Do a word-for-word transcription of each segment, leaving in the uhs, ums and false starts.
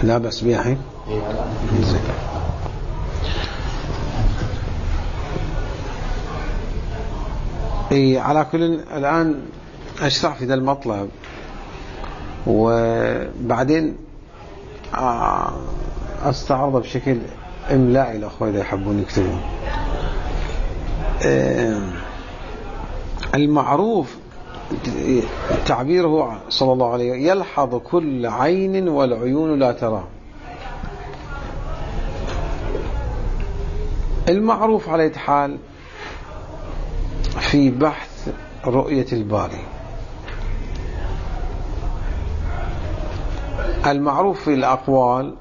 لا بس بيها الحين. اي على كل الآن أشرح في ذا المطلب، وبعدين أستعرضه بشكل إملائي الأخوة إذا يحبون يكتبون. المعروف تعبيره صلى الله عليه وسلم: يلحظ كل عين والعيون لا ترى. المعروف على أي حال في بحث رؤية الباري، المعروف في الأقوال،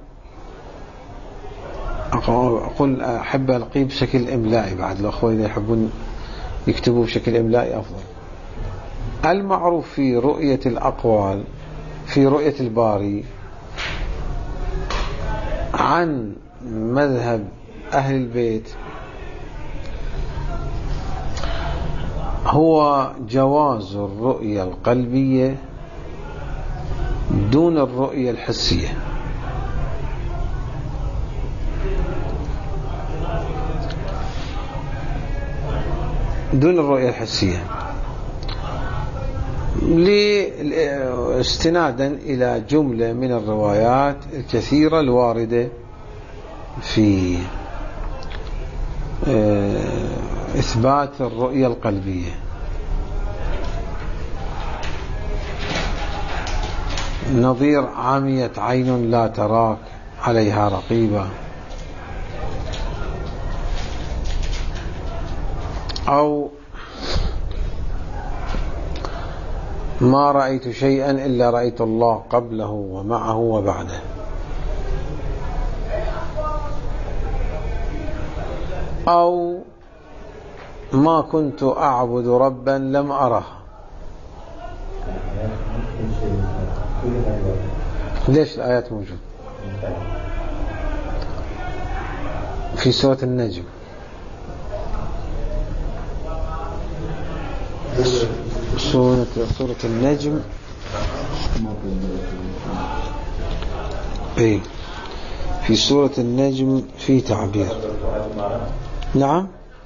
أقول أحب ألقيه بشكل إملائي بعد الأخوة إذا يحبون يكتبوا بشكل إملائي أفضل. المعروف في رؤية الأقوال في رؤية الباري عن مذهب أهل البيت هو جواز الرؤية القلبية دون الرؤية الحسية. دون الرؤية الحسية استنادا إلى جملة من الروايات الكثيرة الواردة في إثبات الرؤية القلبية. نظير: عميت عين لا تراك عليها رقيبة، أو ما رأيت شيئا إلا رأيت الله قبله ومعه وبعده. أو ما كنت أعبد ربا لم أره. ليش الآيات موجودة في سورة النجم؟ سورة سورة النجم ايه في سورة النجم في تعبير. نعم.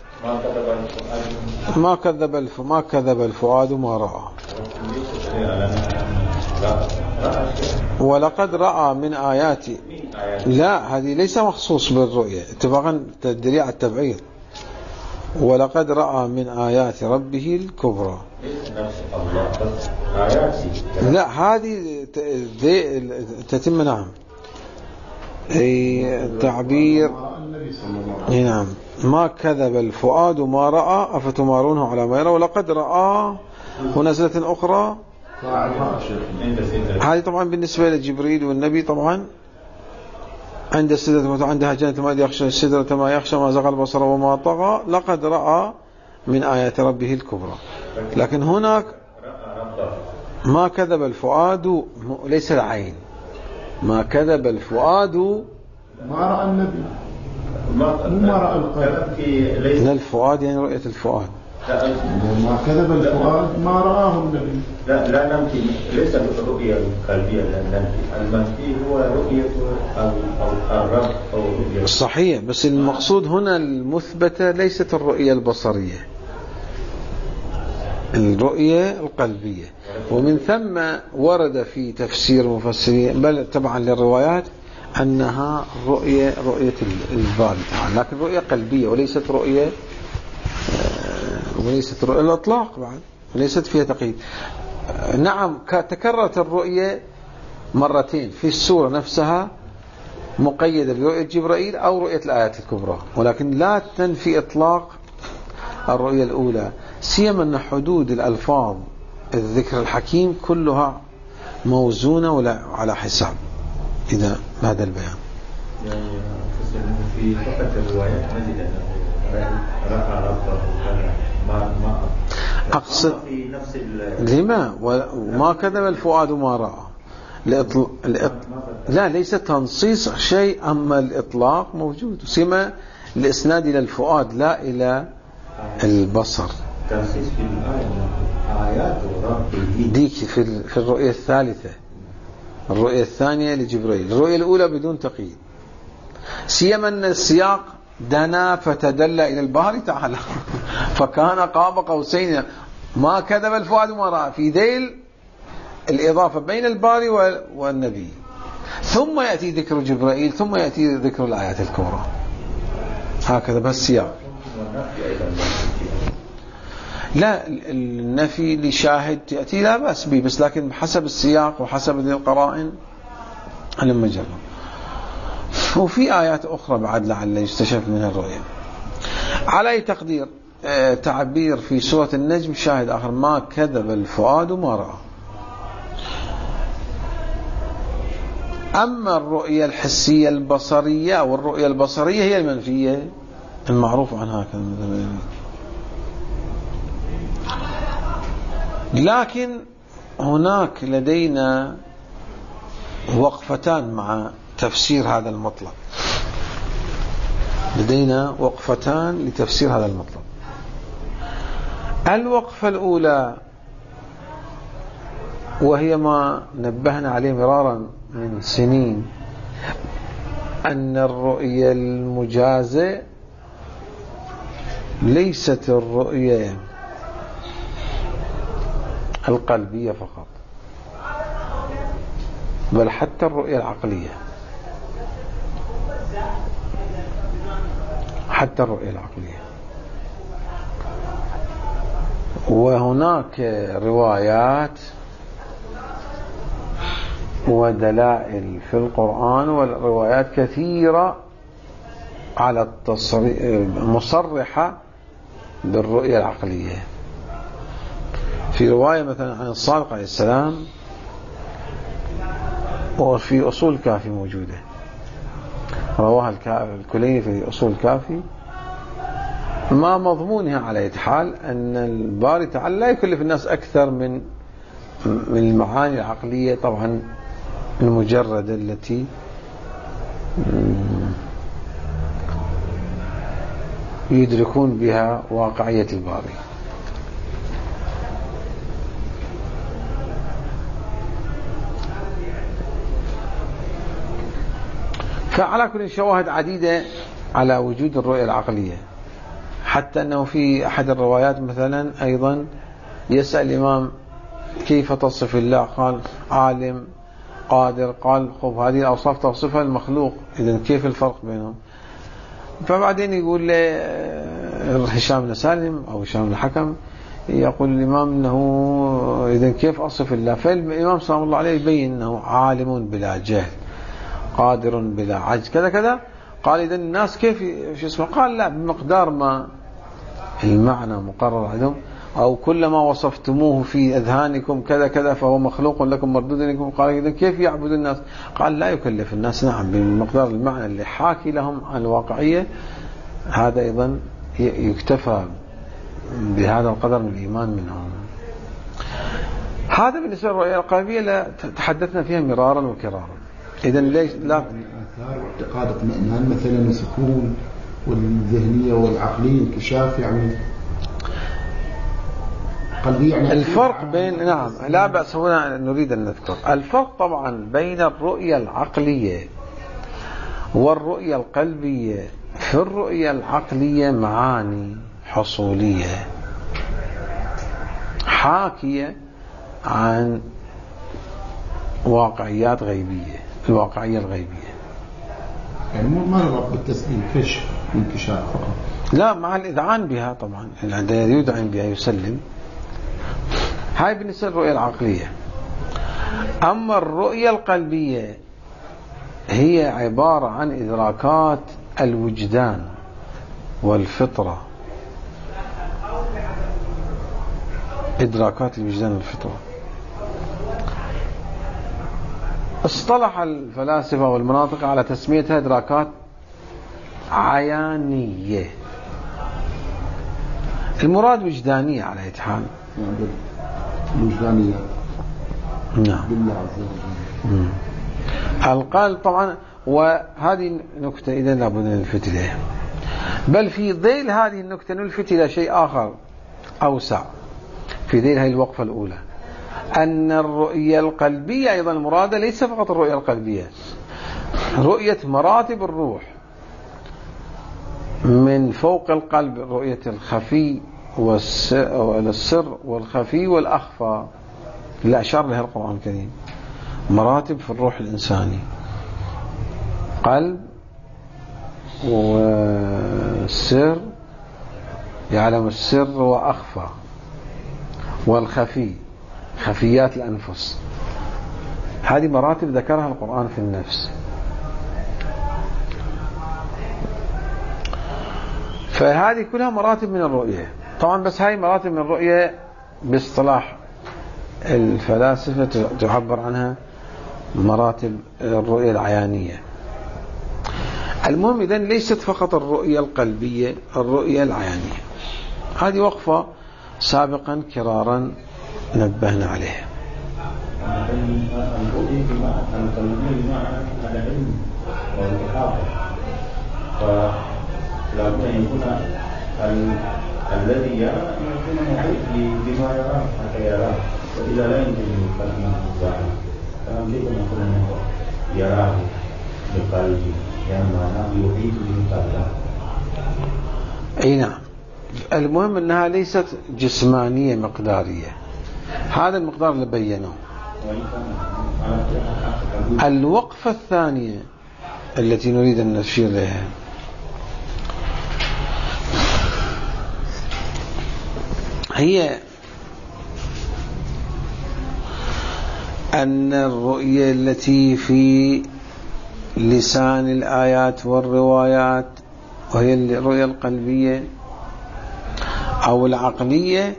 ما كذب الف ما كذب الفؤاد ما رأى، ولقد رأى من آياتي. لا، هذه ليس مخصوص بالرؤية، اتفاقا تدري على التبعيض. ولقد رأى من آيات ربه الكبرى. لا، هذه تتم. نعم. اي تعبير. نعم. ما كذب الفؤاد ما رأى أفتمارونه على ما يرى ولقد رأى. ونزلة أخرى هذه طبعا بالنسبة لجبريل والنبي، طبعا عند السدرة عندها جنة ما يخشى السدرة ما يخشى ما زغ البصر وما طغى لقد رأى من آيات ربه الكبرى. لكن هناك ما كذب الفؤاد ليس العين، ما كذب الفؤاد ما رأى النبي ما رأى القلب. لا، الفؤاد يعني رؤية الفؤاد. ما كذب الفؤاد ما رآه النبي. لا لا نمكن ليس الرؤية القلبية، لأن المنفي هو رؤية أو أو الرب أو رؤية. صحيح، بس المقصود هنا المثبتة ليست الرؤية البصرية، الرؤية القلبية. ومن ثم ورد في تفسير المفسرين بل تبعا للروايات أنها رؤية رؤية البال، لكن رؤية قلبية وليست رؤية وليست رؤية الإطلاق بعد، وليست فيها تقييد. نعم، تكررت الرؤية مرتين في السورة نفسها مقيدة برؤية جبرائيل أو رؤية الآيات الكبرى، ولكن لا تنفي إطلاق الرؤية الأولى، سيما أن حدود الألفاظ الذكر الحكيم كلها موزونة ولا على حساب إذا هذا البيان. في فقط الروايات نجد رأى ربه ما ما أقصد في نفس لما وما كذب الفؤاد ما رأى. الإطل... الإط... لا، ليس تنصيص شيء، أما الإطلاق موجود، سيما الإسناد إلى الفؤاد لا إلى البصر. تنصيص في الآية آيات ربه ديك في في الرؤية الثالثة الرؤية الثانية لجبريل، الرؤية الأولى بدون تقييد، سيما أن السياق دنا فتدلى إلى الباري تعالى فكان قاب قوسين، ما كذب الفؤاد ما رأى، في ذيل الإضافة بين الباري والنبي، ثم يأتي ذكر جبرائيل، ثم يأتي ذكر الآيات الكبرى، هكذا بالسياق. لا النفي لشاهد يأتي لا بأس به، بس لكن حسب السياق وحسب ذي القرائن لما جرب. وفي آيات أخرى بعد لعل يستشف منها الرؤية. على أي تقدير تعبير في سورة النجم شاهد آخر، ما كذب الفؤاد ما رأى. أما الرؤية الحسية البصرية والرؤية البصرية هي المنفية المعروف عنها هكذا. لكن هناك لدينا وقفتان مع تفسير هذا المطلب، لدينا وقفتان لتفسير هذا المطلب. الوقفة الأولى وهي ما نبهنا عليه مرارا من سنين، أن الرؤية المجازة ليست الرؤية القلبية فقط، بل حتى الرؤية العقلية، حتى الرؤية العقلية. وهناك روايات ودلائل في القرآن والروايات كثيرة على التصريح مصرحة بالرؤية العقلية. في رواية مثلا عن الصادق عليه السلام، وفي أصول الكافي موجودة، رواها الكليني في أصول الكافي، ما مضمونها على أي حال أن الباري تعالى لا يكلف الناس أكثر من من المعاني العقلية طبعا المجردة التي يدركون بها واقعية الباري. فعلى كل شواهد عديدة على وجود الرؤية العقلية، حتى أنه في أحد الروايات مثلا أيضا يسأل الإمام كيف تصف الله، قال عالم قادر، قال خب هذه الأوصاف توصفها المخلوق، إذن كيف الفرق بينهم؟ فبعدين يقول له هشام بن سالم أو هشام بن الحكم، يقول الإمام أنه إذن كيف أصف الله؟ فالإمام صلى الله عليه يبين أنه عالم بلا جهل، قادر بلا عجز، كذا كذا. قال إذن الناس كيف شو اسمه؟ قال لا، بمقدار ما المعنى مقرر عندهم، أو كلما وصفتموه في أذهانكم كذا كذا فهو مخلوق لكم مردود لكم. قال إذن كيف يعبد الناس؟ قال لا يكلف الناس، نعم، بمقدار المعنى اللي حاكي لهم عن الواقعية، هذا أيضا يكتفى بهذا القدر من الإيمان منهم. هذا بالنسبة للرؤية القلبية لا تحدثنا فيها مرارا وكرارا. إذن ليش لا آثار واعتقاد اطمئنان مثلا وسكون، والذهنية والعقلية انكشاف، يعني قلبية، يعني الفرق بين، نعم لا بأس، هنا نريد أن نذكر الفرق طبعا بين الرؤية العقلية والرؤية القلبية. في الرؤية العقلية معاني حصولية حاكية عن واقعيات غيبية، الواقعية الغيبية، يعني ما نربط بالتسليم، كشف وانكشاف فقط، لا، مع الإذعان بها طبعا، عندما يدعن بها يسلم. هاي بالنسبة للرؤية العقلية. أما الرؤية القلبية هي عبارة عن إدراكات الوجدان والفطرة، إدراكات الوجدان والفطرة. اصطلح الفلاسفة والمناطق على تسميتها إدراكات عيانية، المراد وجدانية على أي حال، الوجدانية، نعم، بالله عز وجل. القلب طبعا، وهذه نكتة إذا لابد أن نلفت إليها. بل في ذيل هذه النكتة نلفت إلى شيء آخر أوسع، في ذيل هذه الوقفة الأولى، أن الرؤية القلبية أيضا المرادة ليس فقط الرؤية القلبية، رؤية مراتب الروح من فوق القلب، رؤية الخفي والسر والخفي والأخفى اللي أشار لها القرآن الكريم. مراتب في الروح الإنساني، قلب والسر، يعلم السر وأخفى، والخفي خفيات الأنفس. هذه مراتب ذكرها القرآن في النفس. فهذه كلها مراتب من الرؤية طبعا، بس هاي مراتب من الرؤية باصطلاح الفلاسفة تعبر عنها مراتب الرؤية العيانية. المهم إذن ليست فقط الرؤية القلبية، الرؤية العيانية. هذه وقفة سابقا كرارا نبهنا عليها. الرؤية القلبية بمعنى العلم والإحاطة، فلا بد أن يكون الذي يرى أن يكون محيط بما يراه حتى يراه، وإذا لا يمكن للقلب الظاهر فلا يمكن أن يكون يراه بقلبه، يعني معناه يحيط به قلبه. أي نعم. المهم أنها ليست جسمانية مقدارية، هذا المقدار اللي بينه. الوقفة الثانية التي نريد أن نشير لها هي أن الرؤية التي في لسان الآيات والروايات، وهي الرؤية القلبية أو العقلية،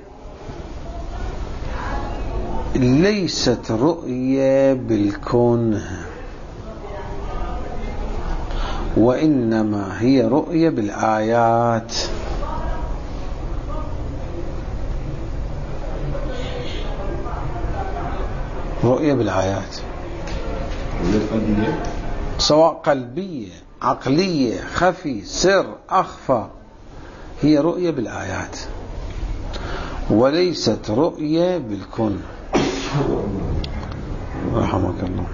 ليست رؤية بالكون، وإنما هي رؤية بالآيات. رؤية بالآيات سواء قلبية عقلية خفي سر أخفى، هي رؤية بالآيات وليست رؤية بالكون. رحمك الله.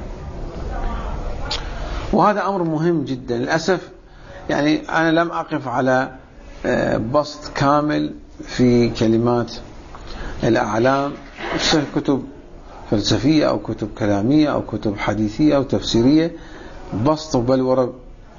وهذا أمر مهم جدا. للأسف يعني أنا لم أقف على بسط كامل في كلمات الأعلام، كتب فلسفية أو كتب كلامية أو كتب حديثية أو تفسيرية، بسط بل ورب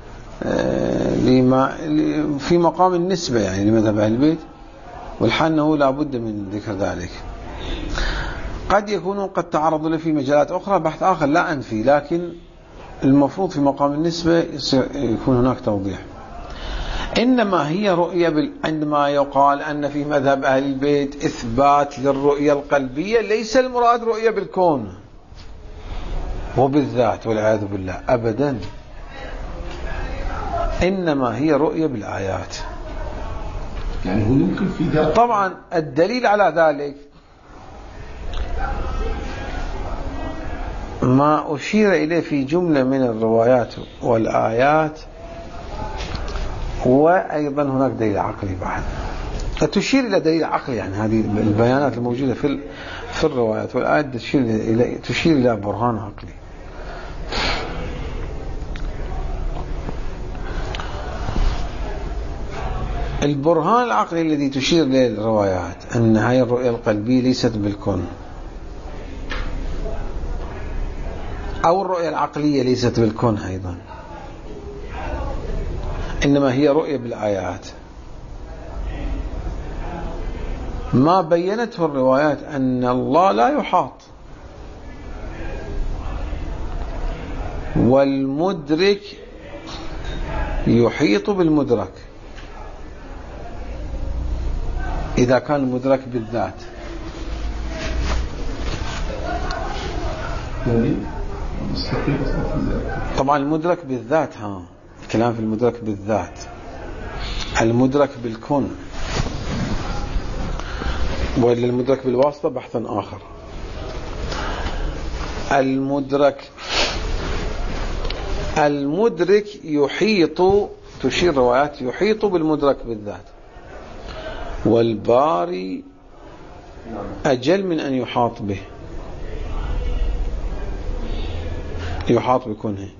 لما في مقام النسبة يعني لمذهب أهل البيت، والحال أنه لا بد من ذكر ذلك. قد يكونوا قد تعرضوا له في مجالات أخرى بحث آخر لا أنفي، لكن المفروض في مقام النسبة يكون هناك توضيح. إنما هي رؤية عندما يقال أن في مذهب أهل البيت إثبات للرؤية القلبية، ليس المراد رؤية بالكون وبالذات والعياذ بالله أبدا، إنما هي رؤية بالآيات. يعني هو يمكن في ذلك. طبعا الدليل على ذلك ما أشير إليه في جملة من الروايات والآيات، وأيضا هناك دليل عقلي بعد تشير إلى دليل عقلي. يعني هذه البيانات الموجودة في في الروايات والآيات تشير إلى تشير إلى برهان عقلي. البرهان العقلي الذي تشير إليه الروايات أن هذه الرؤية القلبية ليست بالكون، أو الرؤية العقلية ليست بالكون أيضا، إنما هي رؤية بالآيات. ما بينته الروايات أن الله لا يحاط، والمدرك يحيط بالمدرك إذا كان المدرك بالذات. طبعا المدرك بالذات، ها كلام في المدرك بالذات. المدرك بالكون وإلا المدرك بالواسطة بحث آخر. المدرك المدرك يحيط، تشير روايات يحيط بالمدرك بالذات، والباري أجل من أن يحاط به، يحاط بكونه.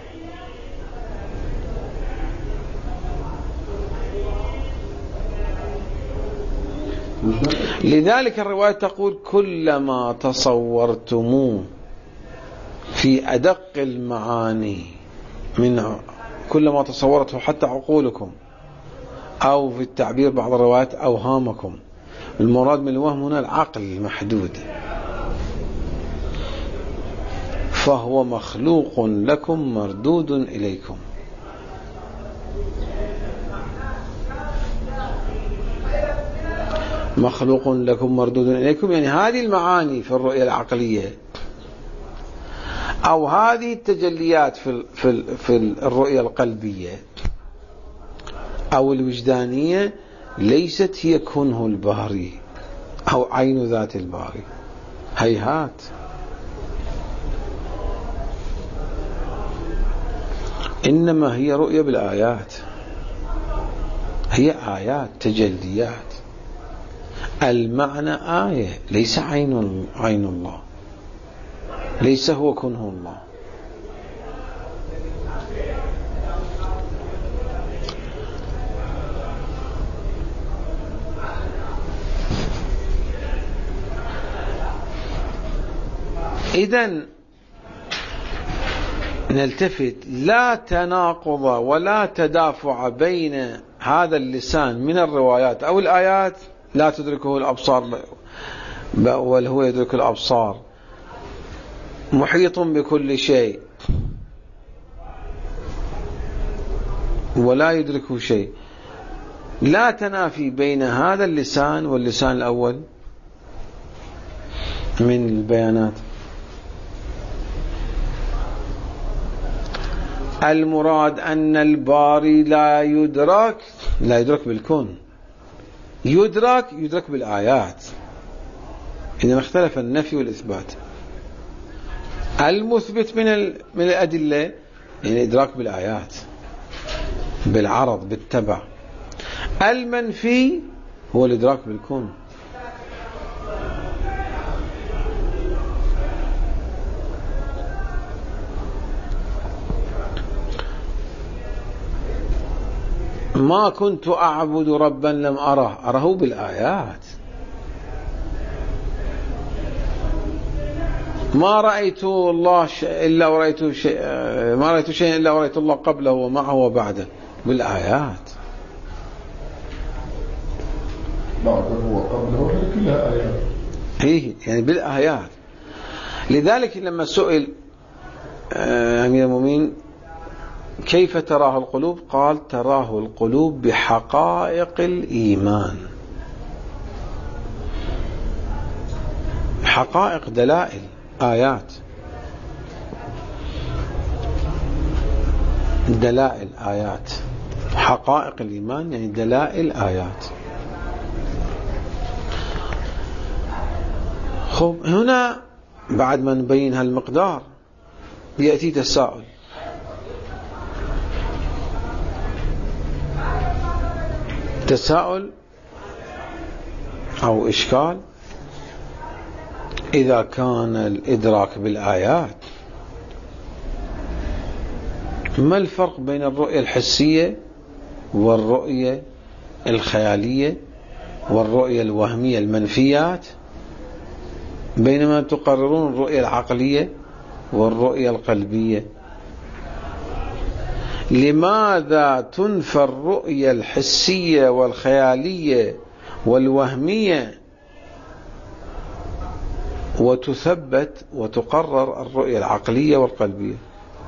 لذلك الرواية تقول كلما تصورتموه في أدق المعاني من كلما تصورته حتى عقولكم، أو في التعبير بعض الروايات أوهامكم. المراد من الوهم هنا العقل المحدود، فهو مخلوق لكم مردود إليكم. مخلوق لكم مردود إليكم يعني هذه المعاني في الرؤية العقلية أو هذه التجليات في في في الرؤية القلبية أو الوجدانية ليست هي كنه الباري أو عين ذات الباري، هيهات. إنما هي رؤية بالآيات، هي آيات تجليات. المعنى آية، ليس عين عين الله، ليس هو كنه الله. إذن نلتفت، لا تناقض ولا تدافع بين هذا اللسان من الروايات أو الآيات، لا تدركه الأبصار بل هو يدرك الأبصار، محيط بكل شيء ولا يدركه شيء. لا تنافي بين هذا اللسان واللسان الأول من البيانات. المراد أن الباري لا يدرك، لا يدرك بالكون، يدرك يدرك بالآيات. إنما اختلف النفي والإثبات. المثبت من من الأدلة يعني الإدراك بالآيات، بالعرض، بالتبع. المنفي هو الإدراك بالكون. ما كنت أعبد ربا لم أره، أره بالآيات. ما رأيت الله إلا ورأيت شيء، ما رأيت شيء إلا ورأيت الله قبله ومعه وبعده، بالآيات. بعده وقبله كلها آيات. إيه يعني بالآيات. لذلك لما سئل أمير المؤمنين كيف تراه القلوب، قال تراه القلوب بحقائق الإيمان. حقائق، دلائل، آيات. دلائل، آيات. حقائق الإيمان يعني دلائل، آيات. خب هنا بعد ما نبين هالمقدار يأتي تساؤل. تساؤل أو إشكال: إذا كان الإدراك بالآيات، ما الفرق بين الرؤية الحسية والرؤية الخيالية والرؤية الوهمية المنفيات، بينما تقررون الرؤية العقلية والرؤية القلبية؟ لماذا تنفى الرؤية الحسية والخيالية والوهمية وتثبت وتقرر الرؤية العقلية والقلبية؟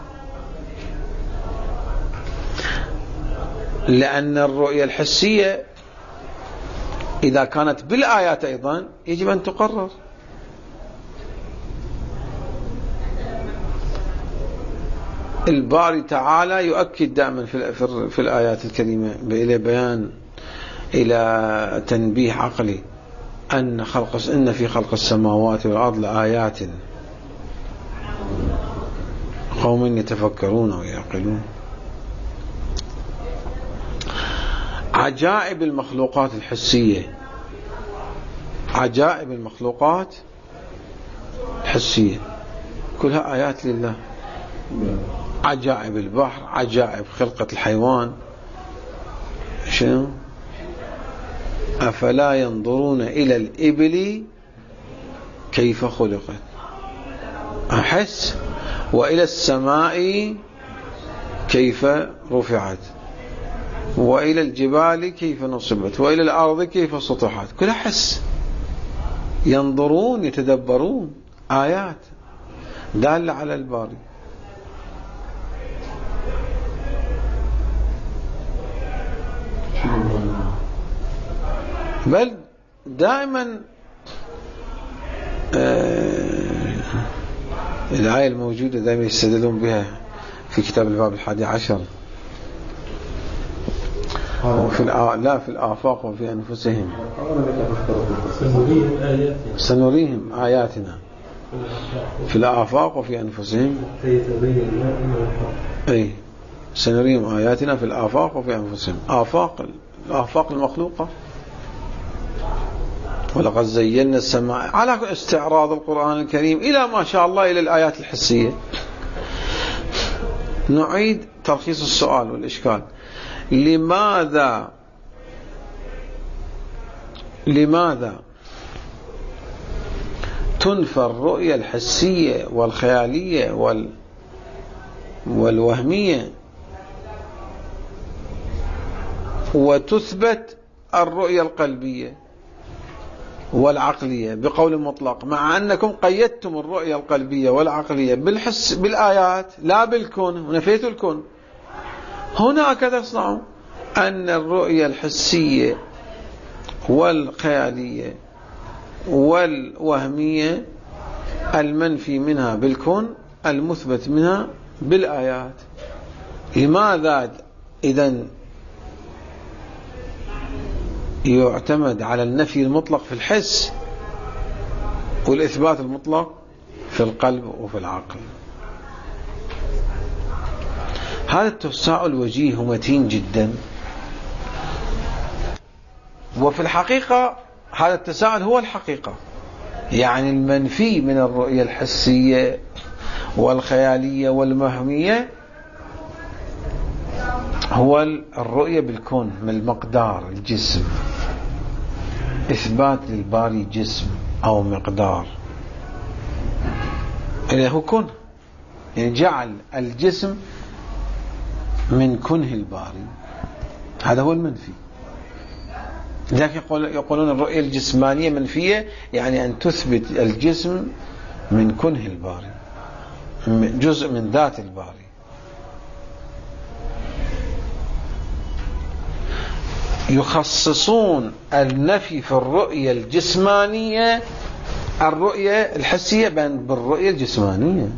لأن الرؤية الحسية إذا كانت بالآيات أيضا يجب أن تقرر. الباري تعالى يؤكد دائما في في الآيات الكريمة إلى بيان، إلى تنبيه عقلي، أن خلق إن في خلق السماوات والأرض لآيات قوم يتفكرون ويعقلون. عجائب المخلوقات الحسية، عجائب المخلوقات حسية كلها آيات لله. عجائب البحر، عجائب خلقة الحيوان. شنو؟ أفلا ينظرون إلى الإبل كيف خلقت، أحس، وإلى السماء كيف رفعت، وإلى الجبال كيف نصبت، وإلى الأرض كيف سطحت. كلها حس، ينظرون يتدبرون، آيات دالة على الباري. بل دائما آه الآية الموجودة دائما يستدلون بها في كتاب الباب الحادي عشر، وفي لا في الآفاق وفي أنفسهم سنريهم آياتنا في الآفاق وفي أنفسهم، أي سنريهم آياتنا في الآفاق وفي أنفسهم. آفاق الآفاق المخلوقة. ولقد زينا السماء، على استعراض القرآن الكريم إلى ما شاء الله إلى الآيات الحسية. نعيد تلخيص السؤال والإشكال. لماذا لماذا تنفى الرؤية الحسية والخيالية وال والوهمية وتثبت الرؤية القلبية والعقلية بقول مطلق، مع أنكم قيدتم الرؤية القلبية والعقلية بالحس بالآيات لا بالكون ونفيتوا الكون؟ هنا هكذا تصنعوا، أن الرؤية الحسية والخيالية والوهمية المنفي منها بالكون، المثبت منها بالآيات. لماذا إذن يعتمد على النفي المطلق في الحس والإثبات المطلق في القلب وفي العقل؟ هذا التساؤل وجيه ومتين جدا، وفي الحقيقة هذا التساؤل هو الحقيقة. يعني المنفي من الرؤية الحسية والخيالية والوهمية هو الرؤية بالكون، من المقدار، الجسم، إثبات للباري جسم أو مقدار، إذا هو كن، يعني جعل الجسم من كنه الباري، هذا هو المنفي. لذلك يقولون الرؤية الجسمانية منفية، يعني أن تثبت الجسم من كنه الباري، جزء من ذات الباري. يخصصون النفي في الرؤية الجسمانية الرؤية الحسية بالرؤية الجسمانية،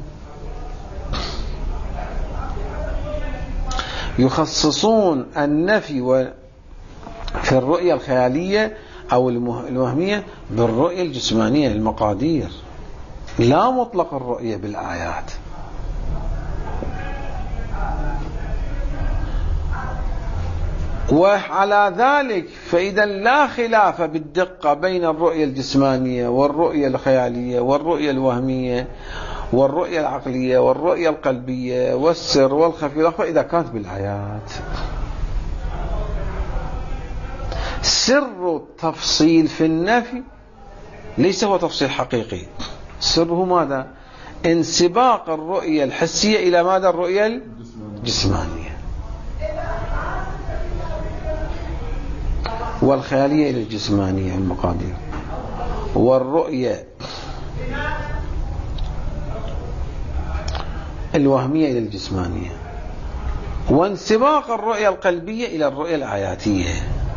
يخصصون النفي في الرؤية الخيالية أو الوهمية بالرؤية الجسمانية المقادير، لا مطلق الرؤية بالآيات. وعلى ذلك فإذا لا خلاف بالدقة بين الرؤية الجسمانية والرؤية الخيالية والرؤية الوهمية والرؤية العقلية والرؤية القلبية والسر والخفي إذا كانت بالآيات. سر التفصيل في النفي ليس هو تفصيل حقيقي، سره ماذا؟ انسباق الرؤية الحسية إلى ماذا؟ الرؤية الجسمانية، والخيالية إلى الجسمانية المقادير، والرؤية الوهمية إلى الجسمانية، وانسباق الرؤية القلبية إلى الرؤية الآياتية،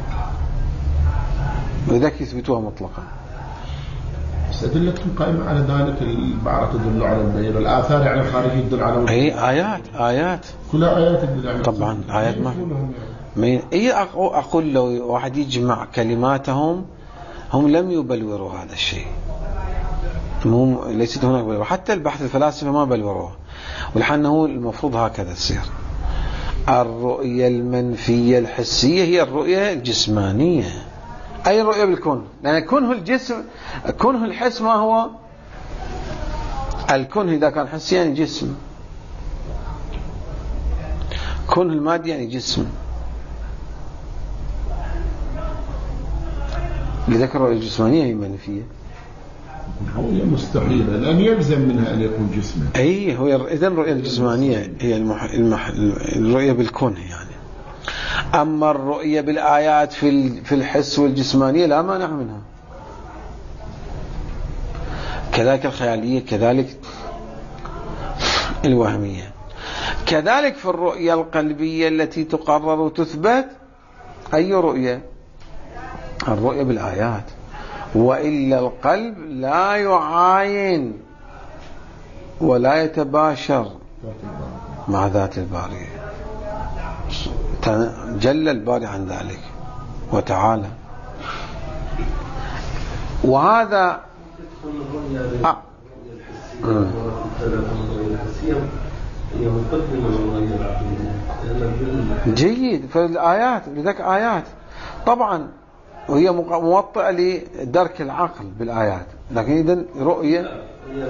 وذلك يثبتوها مطلقا. أدلتكم قائمة على ذلك، البعرة تدل على البير، الآثار على الخارجي تدل على أي آيات آيات كلها آيات تدل على طبعا آيات ما مين إيه أقول لو واحد يجمع كلماتهم هم لم يبلوروا هذا الشيء، هم ليست هناك بلور. حتى البحث الفلاسفة ما بلوروه، ولحنه المفروض هكذا تصير. الرؤية المنفية الحسية هي الرؤية الجسمانية أي رؤية بالكون، لأن كونه الجسم، كونه الحس ما هو الكون، إذا كان حسي يعني جسم، كونه المادي يعني جسم. لذلك الرؤية الجسمانية هي منفية، رؤية مستحيلة لأن يلزم منها أن يكون جسما. أي هو إذن الرؤية الجسمانية هي المح... المح... الرؤية بالكون يعني. أما الرؤية بالآيات في في الحس والجسمانية لا مانع منها، كذلك الخيالية، كذلك الوهمية، كذلك في الرؤية القلبية التي تقرر وتثبت. أي رؤية؟ الرؤية بالآيات، وإلا القلب لا يعاين ولا يتباشر مع ذات الباري، جل الباري عن ذلك وتعالى. وهذا آه. جيد. فالآيات لذلك آيات طبعا وهي موطئة لدرك العقل بالآيات، لكن إذن رؤية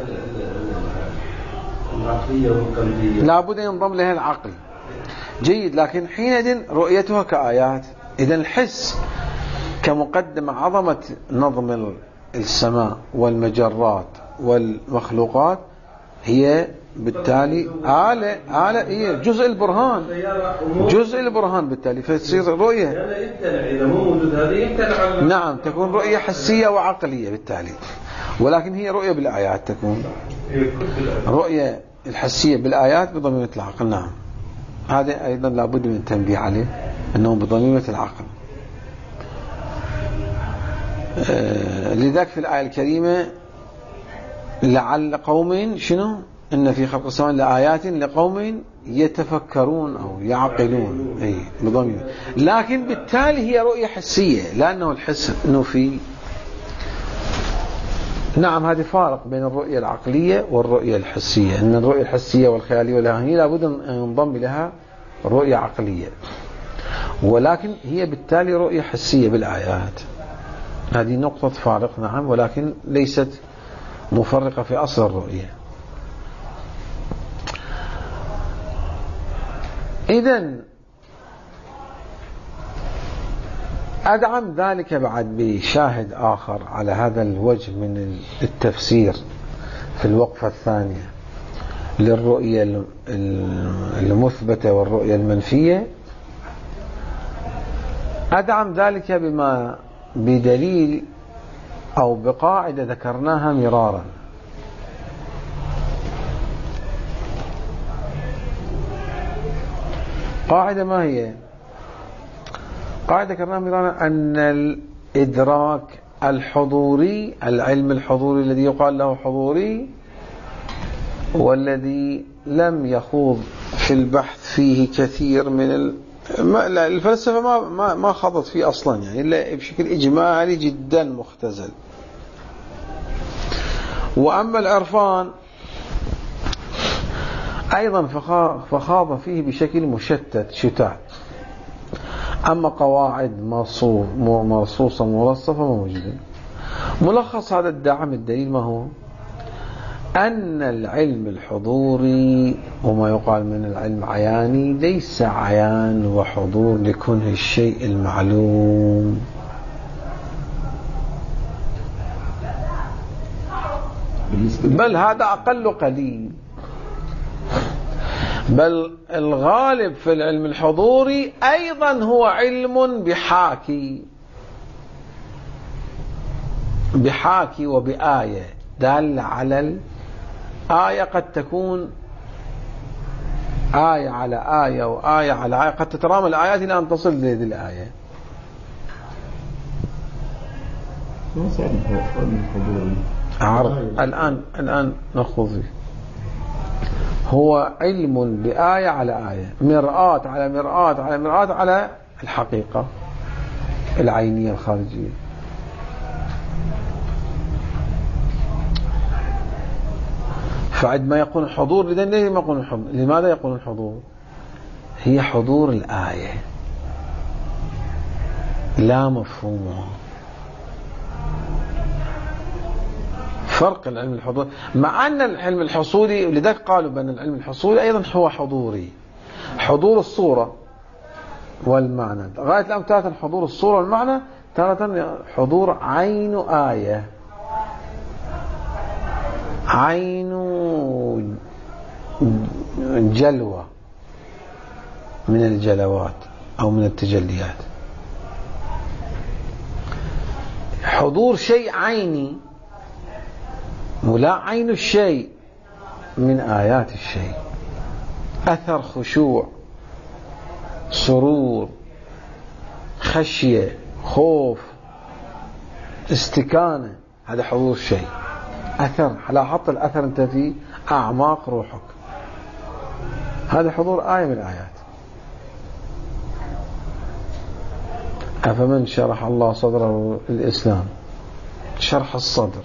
لابد أن ينضم لها العقل. جيد، لكن حينئذ رؤيتها كآيات. إذن الحس كمقدمة عظمة نظم السماء والمجرات والمخلوقات هي بالتالي آلة آلة هي جزء البرهان، جزء البرهان بالتالي فتصير رؤية. إذا مو موجود هذه نعم تكون رؤية حسية وعقلية بالتالي، ولكن هي رؤية بالآيات تكون رؤية الحسية بالآيات بضميمة العقل. نعم هذا أيضا لابد من التنبيه عليه أنه بضميمة العقل. آه لذلك في الآية الكريمة لعل قوم شنو إن في خلق السماوات لآيات لقوم يتفكرون أو يعقلون، أي بضميمة. لكن بالتالي هي رؤية حسية، لأنه الحس إنه في نعم هذه فارق بين الرؤية العقلية والرؤية الحسية، أن الرؤية الحسية والخيالية والوهمية لابد أن ينضم لها رؤية عقلية، ولكن هي بالتالي رؤية حسية بالآيات. هذه نقطة فارق نعم، ولكن ليست مفرقة في أصل الرؤية. إذن أدعم ذلك بعد بشاهد آخر على هذا الوجه من التفسير في الوقفة الثانية للرؤية المثبتة والرؤية المنفية. أدعم ذلك بما بدليل أو بقاعدة ذكرناها مرارا. قاعدة ما هي؟ قاعدة ذكرناها مرارا أن الإدراك الحضوري، العلم الحضوري الذي يقال له حضوري والذي لم يخوض في البحث فيه كثير من ال... ما لا الفلسفة ما ما ما خاضت فيه أصلا يعني إلا بشكل إجمالي جدا مختزل. وأما العرفان أيضا فخاض فيه بشكل مشتت شتات. أما قواعد مرصوصة مرصفة موجودة. ملخص هذا الدعم الدليل ما هو؟ أن العلم الحضوري وما يقال من العلم عياني ليس عيان وحضور لكونه الشيء المعلوم، بل هذا أقل قليل، بل الغالب في العلم الحضوري أيضا هو علم بحاكي بحاكي وبآية دال على الآية. قد تكون آية على آية وآية على آية، قد تترامى الآيات إلى أن تصل لهذه الآية. عرض الآن الآن نأخذ فيه. هو علم بآية على آية، مرآة على مرآة على مرآة على الحقيقة العينية الخارجية. فعندما يقول حضور إذن ليه ما يقول حضور؟ لماذا يقول الحضور؟ هي حضور الآية لا مفهومها. فرق العلم الحضوري، مع أن العلم الحصولي لذلك قالوا بأن العلم الحصولي أيضا هو حضوري، حضور الصورة والمعنى غاية الأمر، تارة حضور الصورة والمعنى، تارة حضور عين آية، عين جلوة من الجلوات أو من التجليات. حضور شيء عيني ولا عين الشيء من آيات الشيء، أثر خشوع، سرور، خشية، خوف، استكانة، هذا حضور شيء، أثر، لاحظت الأثر أنت في أعماق روحك، هذا حضور آية من الآيات. أفمن شرح الله صدره الإسلام، شرح الصدر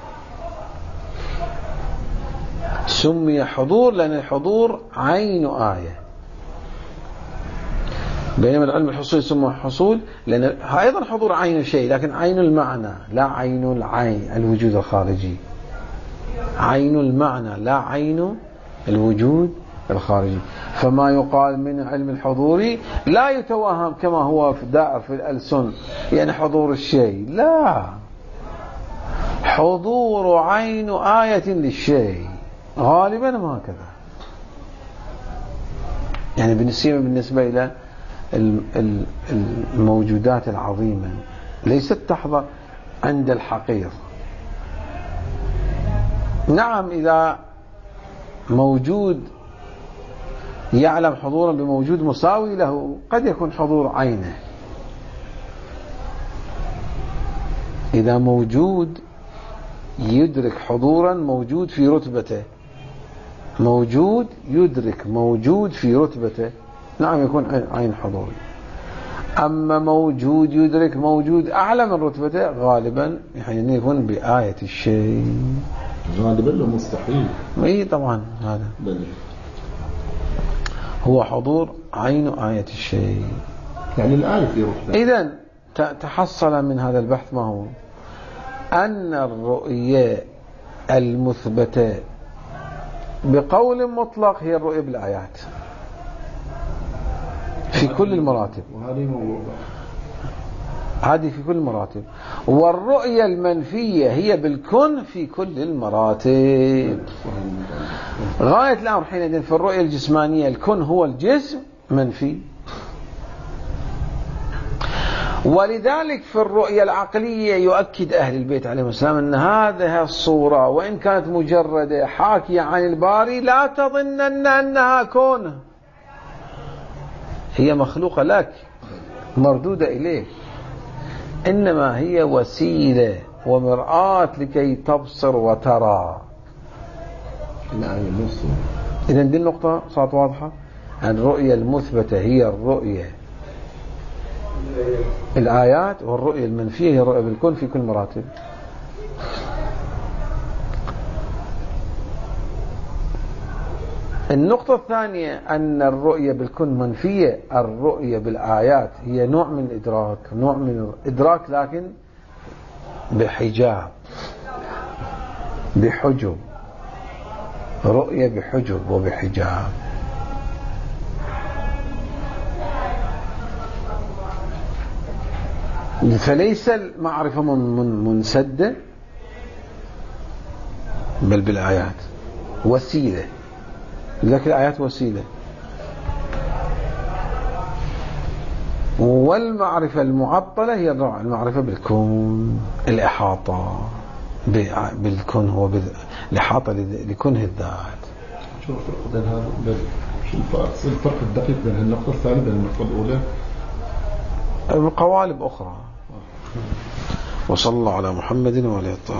سمي حضور لأن الحضور عين آية، بينما العلم الحصولي سمى حصول لأن أيضا حضور عين شيء، لكن عين المعنى لا عين العين الوجود الخارجي، عين المعنى لا عين الوجود الخارجي. فما يقال من علم الحضوري لا يتوهم كما هو في دائر في الألسن يعني حضور الشيء، لا، حضور عين آية للشيء غالبا ما هكذا. يعني بالنسبة إلى الموجودات العظيمة ليست تحظى عند الحقير. نعم إذا موجود يعلم حضورا بموجود مساوي له قد يكون حضور عينه، إذا موجود يدرك حضورا موجود في رتبته، موجود يدرك موجود في رتبته، نعم يكون عين حضوري. أما موجود يدرك موجود أعلى من رتبته غالبا يعني يكون بآية الشيء، غالبا له مستحيل. اي طبعا هذا بل. هو حضور عين آية الشيء، يعني الآية في رتبته. إذن تحصل من هذا البحث ما هو أن الرؤية المثبتة بقول مطلق هي الرؤية بالآيات في كل المراتب، وهذه موضوع هذه في كل المراتب، والرؤية المنفية هي بالكن في كل المراتب. غاية الأمر حينئذ في الرؤية الجسمانية الكن هو الجسم منفي، ولذلك في الرؤية العقلية يؤكد أهل البيت عليهم السلام أن هذه الصورة وإن كانت مجردة حاكية عن الباري لا تظنن أنها كون، هي مخلوقة لك مردودة إليك، إنما هي وسيلة ومرآة لكي تبصر وترى. إذن دي النقطة صارت واضحة. الرؤية المثبتة هي الرؤية الآيات، والرؤية المنفية هي الرؤية بالكون في كل مراتب. النقطة الثانية أن الرؤية بالكون منفية، الرؤية بالآيات هي نوع من الإدراك، نوع من الإدراك لكن بحجاب بحجب، رؤية بحجب وبحجاب. فليس المعرفة منسدة بل بالآيات وسيلة، لذلك الآيات وسيلة. والمعرفة المعطلة هي المعرفة بالكون، الإحاطة بالكون هو الإحاطة لكونه الذات. شو الفرق بين هذا شو الفرق الدقيق بين النقطة الثانية بين النقطة الأولى؟ بقوالب أخرى. وصلى الله على محمد وعلى آله.